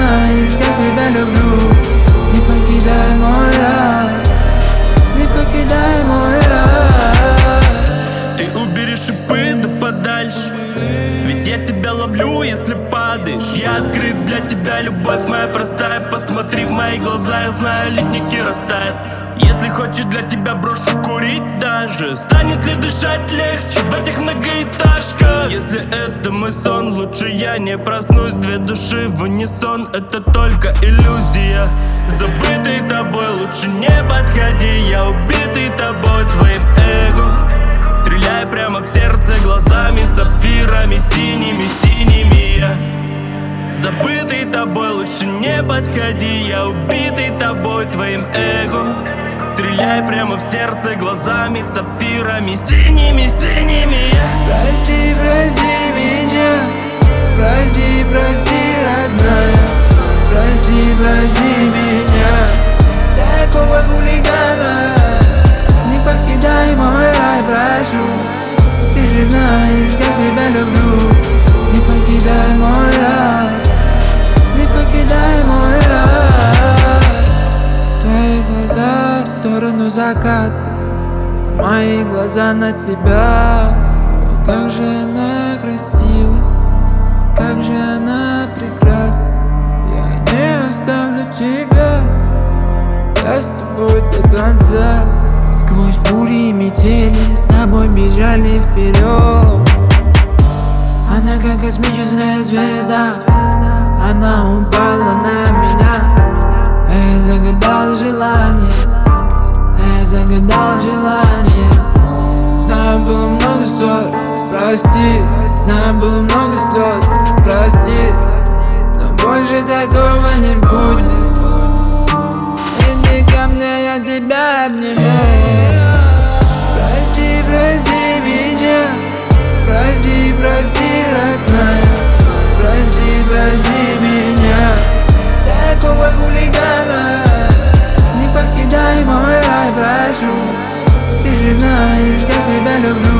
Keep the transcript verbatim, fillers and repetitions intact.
знаешь, я тебя люблю. Не покидай мой рай, не покидай мой рай. Ты убери шипы да подальше, ведь я тебя ловлю, если падаешь. Я открыт для тебя, любовь моя простая. Посмотри в мои глаза, я знаю, ледники растают. Если хочешь, для тебя брошу курить даже. Станет ли дышать легче в этих многоэтажках? Если это мой сон, лучше я не проснусь. Две души в унисон, это только иллюзия. Забытый тобой, лучше не подходи. Я убитый тобой, твоим эго. Стреляй прямо в сердце глазами, сапфирами, синими, синими я. Забытый тобой, лучше не подходи. Я убитый тобой, твоим эго. Стреляй прямо в сердце глазами, сапфирами, синими, синими я. Прости, прости меня, прости, прости, родная. Прости, прости меня, такого хулигана. Не покидай мой рай, прошу. Ты же знаешь, я тебя люблю. Не покидай мой рай, не покидай мой рай. Твои глаза в сторону заката, мои глаза на тебя. О, как же она красива, как же она прекрасна. Я не оставлю тебя, я с тобой до конца. Сквозь бури и метели с тобой бежали вперед. Она как космическая звезда, она упала на меня. Я загадал желание, я загадал желание. Знаю, было много ссор, прости. Знаю, было много слез, прости. Но больше такого не будет. Иди ко мне, я тебя обниму. Прости, прости меня, прости, прости, родная. Прости, прости меня, такого хулигана. Не покидай мой рай, прошу. Ты же знаешь, я тебя люблю.